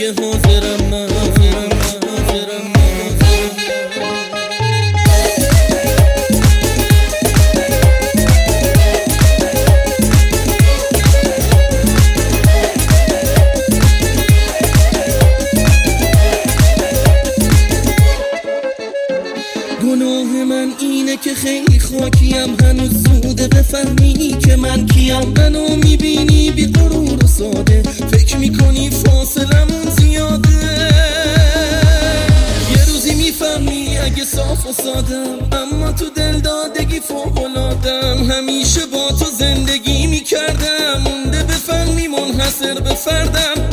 دیگه حاضرم من گناه من اینه که خیلی خاکیم، هنوز زوده بفهمی که من کیم. منو میبینی بی غرور و ساده، فکر میکنی فاصلمون زیاده. یه روزی میفهمی اگه صاف و سادم، اما تو دل دادگی فوق‌العاده‌ام. همیشه با تو زندگی میکردم، مونده بفهمی منحصر به فردم.